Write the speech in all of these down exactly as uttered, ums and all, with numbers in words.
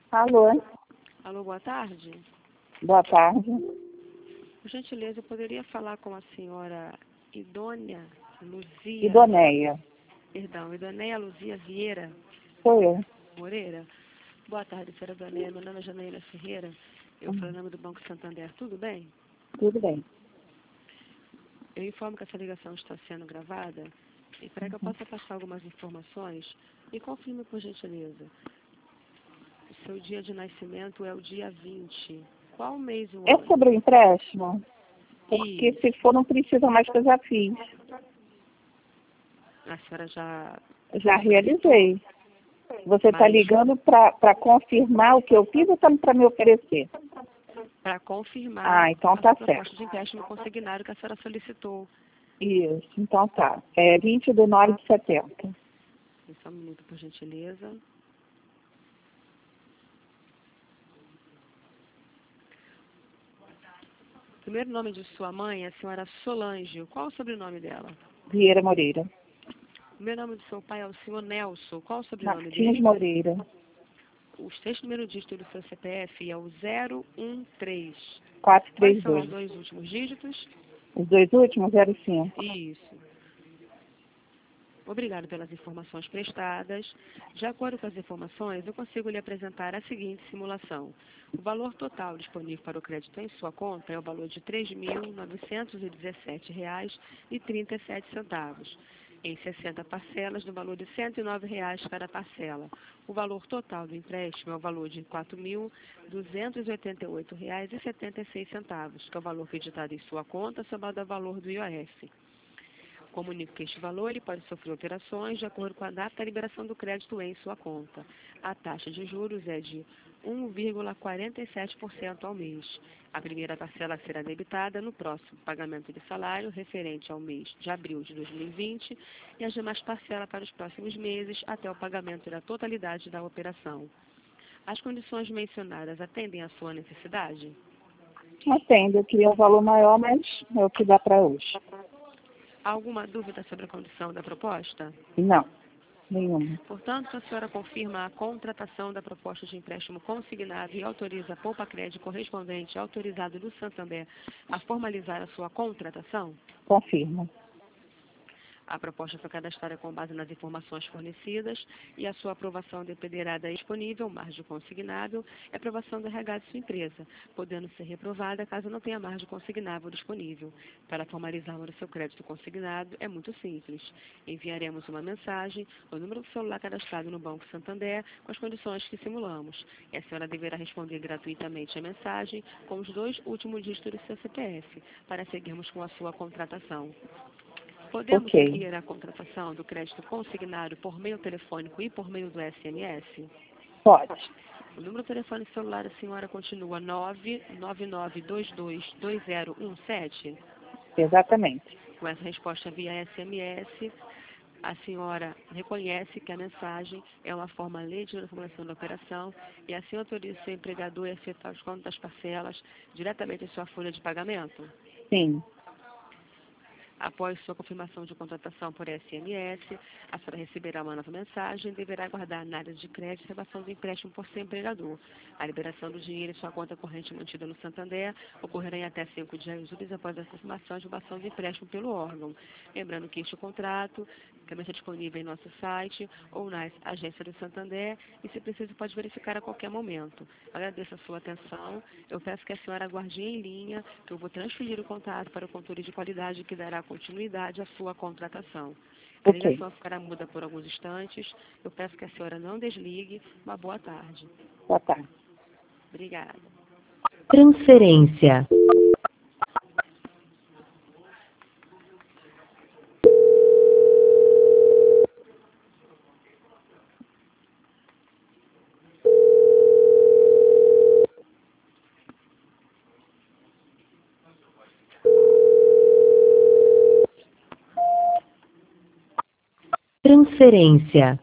Alô, Alô, boa tarde. boa tarde. Por gentileza, eu poderia falar com a senhora Idônea Luzia... Idoneia, Perdão, Idoneia Luzia Vieira sou eu. Moreira. Boa tarde, senhora Idoneia. Meu nome é Janaína Ferreira. Eu falo em nome do Banco Santander. Tudo bem? Tudo bem. Eu informo que essa ligação está sendo gravada e para que eu possa passar algumas informações, me confirme, por gentileza. O seu dia de nascimento é o dia vinte. Qual mês o É ano? sobre o empréstimo? Porque Isso. se for, não precisa mais que eu já fiz. A senhora já... Já realizei. Você está Mas ligando para confirmar o que eu fiz ou está para me oferecer? para confirmar Ah, então a tá sua proposta certo. de empréstimo consignado que a senhora solicitou. Isso, então tá. É vinte de nove de setenta. Só um minuto, por gentileza. O primeiro nome de sua mãe é a senhora Solange. Qual o sobrenome dela? Vieira Moreira. O primeiro nome do seu pai é o senhor Nelson. Qual o sobrenome Martins dele? Moreira. Os três números dígitos do seu C P F é o zero um três. quatro Quais três são os dois. dois últimos dígitos? Os dois últimos, zero cinco. Isso. Obrigado pelas informações prestadas. De acordo com as informações, eu consigo lhe apresentar a seguinte simulação. O valor total disponível para o crédito em sua conta é o valor de três mil novecentos e dezessete reais e trinta e sete centavos, em sessenta parcelas, no valor de cento e nove reais cada parcela. O valor total do empréstimo é o valor de quatro mil duzentos e oitenta e oito reais e setenta e seis centavos, que é o valor acreditado em sua conta, somado ao valor do I O F. Comunico que este valor ele pode sofrer alterações de acordo com a data da liberação do crédito em sua conta. A taxa de juros é de um vírgula quarenta e sete por cento ao mês. A primeira parcela será debitada no próximo pagamento de salário referente ao mês de abril de dois mil e vinte e as demais parcelas para os próximos meses até o pagamento da totalidade da operação. As condições mencionadas atendem à sua necessidade? Atendo, eu queria um valor maior, mas é o que dá para hoje. Há alguma dúvida sobre a condição da proposta? Não, nenhuma. Portanto, a senhora confirma a contratação da proposta de empréstimo consignado e autoriza a Poupa Crédito correspondente autorizado do Santander a formalizar a sua contratação? Confirmo. A proposta foi cadastrada com base nas informações fornecidas e a sua aprovação dependerá da disponível margem consignável e aprovação do R H de sua empresa, podendo ser reprovada caso não tenha margem consignável disponível. Para formalizarmos o seu crédito consignado, é muito simples. Enviaremos uma mensagem no número do celular cadastrado no Banco Santander com as condições que simulamos. E a senhora deverá responder gratuitamente a mensagem com os dois últimos dígitos do seu C P F, para seguirmos com a sua contratação. Podemos Ok. seguir a contratação do crédito consignado por meio telefônico e por meio do S M S? Pode. O número de telefone celular da senhora continua nove nove nove dois dois dois zero um sete? Exatamente. Com essa resposta via S M S, a senhora reconhece que a mensagem é uma forma legítima da formulação da operação e assim autoriza o seu empregador a efetuar os contos das parcelas diretamente em sua folha de pagamento? Sim. Após sua confirmação de contratação por S M S, a senhora receberá uma nova mensagem e deverá aguardar na área de crédito a renovação do empréstimo por seu empregador. A liberação do dinheiro em sua conta corrente mantida no Santander ocorrerá em até cinco dias úteis após a confirmação e renovação do empréstimo pelo órgão. Lembrando que este contrato também está disponível em nosso site ou nas agências do Santander e, se preciso, pode verificar a qualquer momento. Agradeço a sua atenção. Eu peço que a senhora aguarde em linha, que eu vou transferir o contato para o controle de qualidade que dará continuidade à sua contratação. A Ok. ligação ficará muda por alguns instantes. Eu peço que a senhora não desligue. Uma boa tarde. Boa tarde. Obrigada. Transferência. Transferência.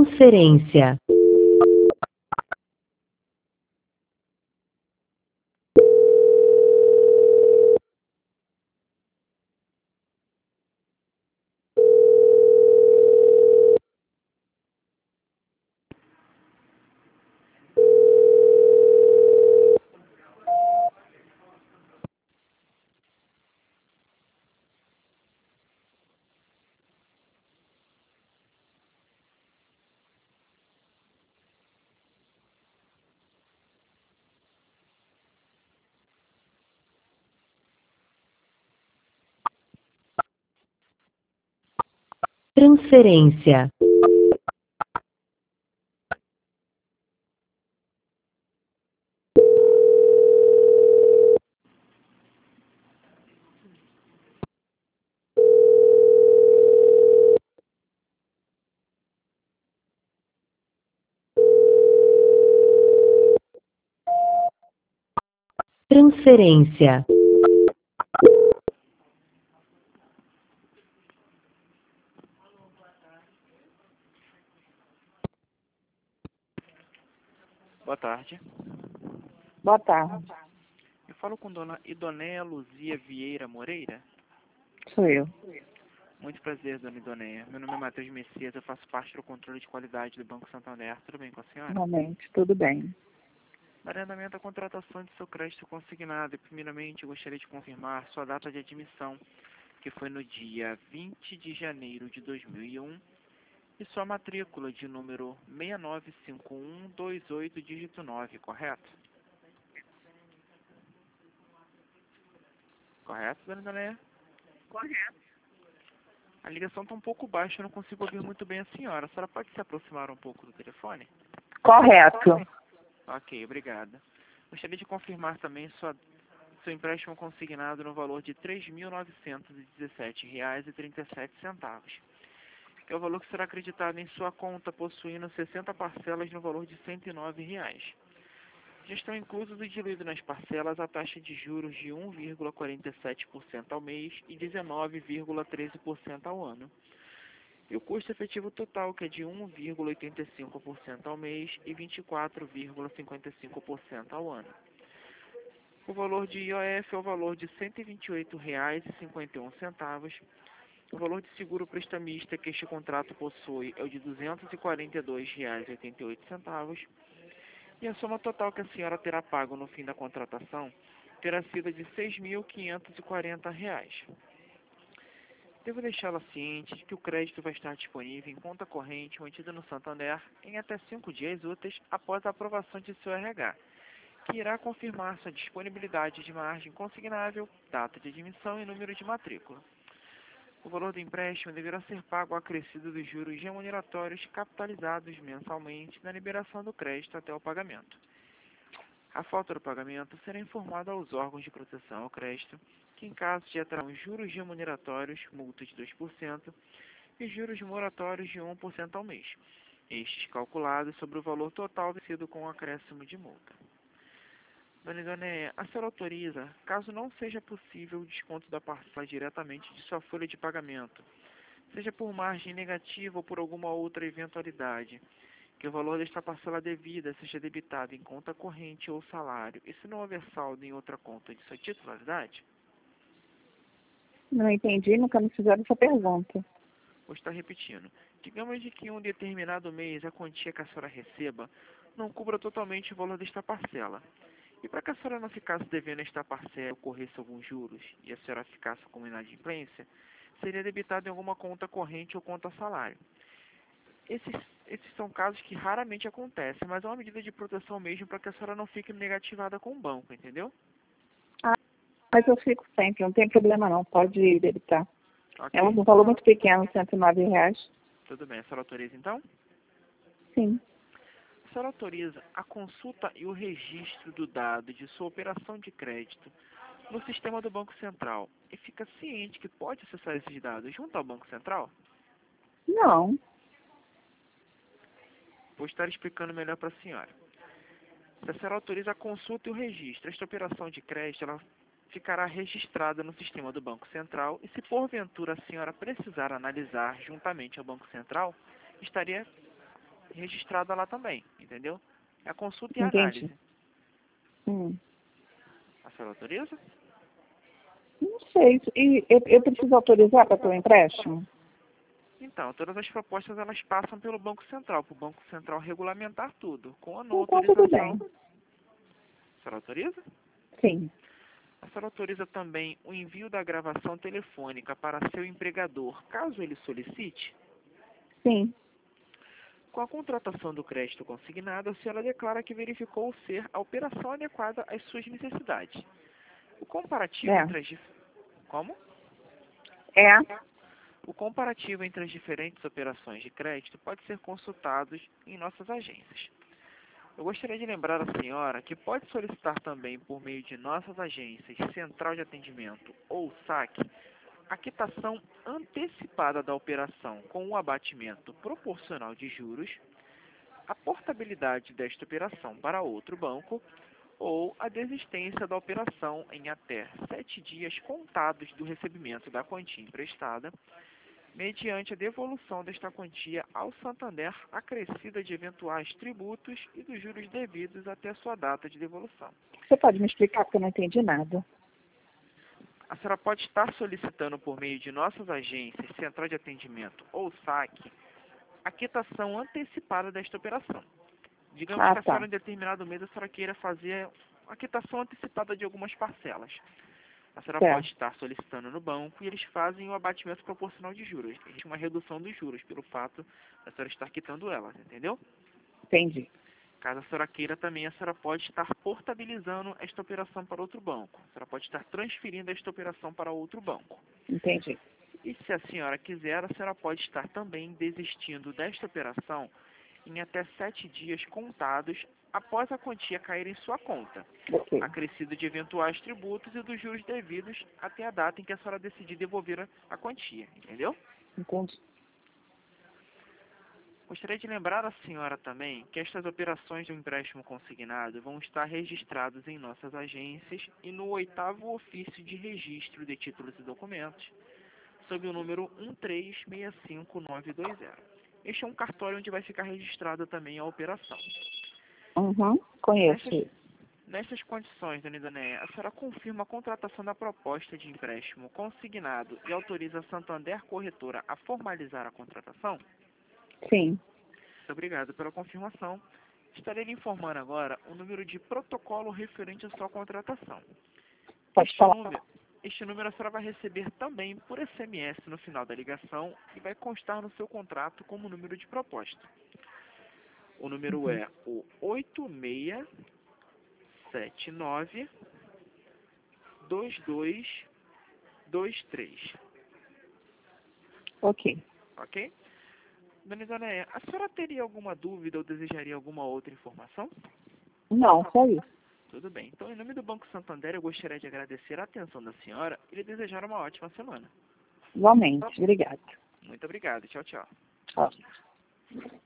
Transferência. Transferência. Transferência. Boa tarde. Boa tarde. Eu falo com dona Idoneia Luzia Vieira Moreira. Sou eu. Muito prazer, dona Idoneia. Meu nome é Matheus Messias, eu faço parte do controle de qualidade do Banco Santander. Tudo bem com a senhora? Realmente, tudo bem. Para andamento a contratação de seu crédito consignado, e primeiramente eu gostaria de confirmar sua data de admissão, que foi no dia vinte de janeiro de dois mil e um, e sua matrícula de número seis nove cinco um dois oito, dígito nove, correto? Correto, dona Idoneia? Correto. A ligação está um pouco baixa, eu não consigo ouvir muito bem a senhora. A senhora pode se aproximar um pouco do telefone? Correto. Ok, obrigada. Gostaria de confirmar também sua, seu empréstimo consignado no valor de três mil novecentos e dezessete reais e trinta e sete centavos. Que é o valor que será acreditado em sua conta, possuindo sessenta parcelas no valor de cento e nove reais. Já estão inclusos e diluídos nas parcelas a taxa de juros de um vírgula quarenta e sete por cento ao mês e dezenove vírgula treze por cento ao ano. E o custo efetivo total, que é de um vírgula oitenta e cinco por cento ao mês e vinte e quatro vírgula cinquenta e cinco por cento ao ano. O valor de I O F é o valor de cento e vinte e oito reais e cinquenta e um centavos. O valor de seguro prestamista que este contrato possui é o de duzentos e quarenta e dois reais e oitenta e oito centavos. E a soma total que a senhora terá pago no fim da contratação terá sido de seis mil quinhentos e quarenta reais. Devo deixá-la ciente de que o crédito vai estar disponível em conta corrente mantida no Santander em até cinco dias úteis após a aprovação de seu R H, que irá confirmar sua disponibilidade de margem consignável, data de admissão e número de matrícula. O valor do empréstimo deverá ser pago ao acrescido dos juros remuneratórios capitalizados mensalmente na liberação do crédito até o pagamento. A falta do pagamento será informada aos órgãos de proteção ao crédito, que em caso de atrasar juros remuneratórios, multa de dois por cento, e juros moratórios de um por cento ao mês, estes calculados sobre o valor total vencido com o acréscimo de multa. Dona Idoneia, a senhora autoriza, caso não seja possível o desconto da parcela diretamente de sua folha de pagamento, seja por margem negativa ou por alguma outra eventualidade, que o valor desta parcela devida seja debitado em conta corrente ou salário, e se não houver saldo em outra conta de sua titularidade? Não entendi, nunca me fizeram essa pergunta. Vou estar repetindo. Digamos de que em um determinado mês a quantia que a senhora receba não cubra totalmente o valor desta parcela. E para que a senhora não ficasse devendo esta parcela e ocorresse alguns juros e a senhora ficasse com inadimplência, seria debitado em alguma conta corrente ou conta salário. Esses, esses são casos que raramente acontecem, mas é uma medida de proteção mesmo para que a senhora não fique negativada com o banco, entendeu? Ah, mas eu fico sempre, não tem problema não, pode debitar. Ok, É um valor muito pequeno, cento e nove reais. tudo bem. A senhora autoriza então? Sim. A senhora autoriza a consulta e o registro do dado de sua operação de crédito no sistema do Banco Central e fica ciente que pode acessar esses dados junto ao Banco Central? Não. Vou estar explicando melhor para a senhora. Se a senhora autoriza a consulta e o registro, esta operação de crédito ela ficará registrada no sistema do Banco Central e se porventura a senhora precisar analisar juntamente ao Banco Central, estaria registrada lá também, entendeu? É a consulta e a Entendi. análise. Hum. A senhora autoriza? Não sei. E eu, eu preciso autorizar para ter um empréstimo? Então, todas as propostas elas passam pelo Banco Central, para o Banco Central regulamentar tudo, com a não Então, tudo autorização. bem. A senhora autoriza? Sim. A senhora autoriza também o envio da gravação telefônica para seu empregador, caso ele solicite? Sim. Com a contratação do crédito consignado, a senhora declara que verificou ser a operação adequada às suas necessidades. O comparativo É. entre as dif... Como? É. O comparativo entre as diferentes operações de crédito pode ser consultado em nossas agências. Eu gostaria de lembrar a senhora que pode solicitar também por meio de nossas agências, Central de Atendimento ou saque, a quitação antecipada da operação com o abatimento proporcional de juros, a portabilidade desta operação para outro banco ou a desistência da operação em até sete dias contados do recebimento da quantia emprestada, mediante a devolução desta quantia ao Santander acrescida de eventuais tributos e dos juros devidos até a sua data de devolução. Você pode me explicar porque eu não entendi nada? A senhora pode estar solicitando por meio de nossas agências, Central de Atendimento ou saque, a quitação antecipada desta operação. Digamos Ah, que a tá. senhora em determinado mês a senhora queira fazer a quitação antecipada de algumas parcelas. A senhora Certo. pode estar solicitando no banco e eles fazem o abatimento proporcional de juros. Existe uma redução dos juros pelo fato da senhora estar quitando elas, entendeu? Entendi. Caso a senhora queira também, a senhora pode estar portabilizando esta operação para outro banco. A senhora pode estar transferindo esta operação para outro banco. Entendi. E se a senhora quiser, a senhora pode estar também desistindo desta operação em até sete dias contados após a quantia cair em sua conta, Ok. acrescido de eventuais tributos e dos juros devidos até a data em que a senhora decidir devolver a, a quantia, entendeu? Entendi. Gostaria de lembrar a senhora também que estas operações de um empréstimo consignado vão estar registradas em nossas agências e no oitavo ofício de registro de títulos e documentos, sob o número um três seis cinco nove dois zero. Este é um cartório onde vai ficar registrada também a operação. Uhum. Conheço. Nessas, nessas condições, dona Idaneia, a senhora confirma a contratação da proposta de empréstimo consignado e autoriza a Santander Corretora a formalizar a contratação? Sim. Muito obrigado pela confirmação. Estarei lhe informando agora o número de protocolo referente à sua contratação. Pode Este falar. número, este número a senhora vai receber também por S M S no final da ligação e vai constar no seu contrato como número de proposta. O número Uhum. é o oito seis sete nove dois dois dois três. Ok. Ok? Dona Idaneia, a senhora teria alguma dúvida ou desejaria alguma outra informação? Não, só isso. Tudo bem. Então, em nome do Banco Santander, eu gostaria de agradecer a atenção da senhora e lhe desejar uma ótima semana. Igualmente. Obrigada. Muito obrigado. Tchau, tchau. Tchau.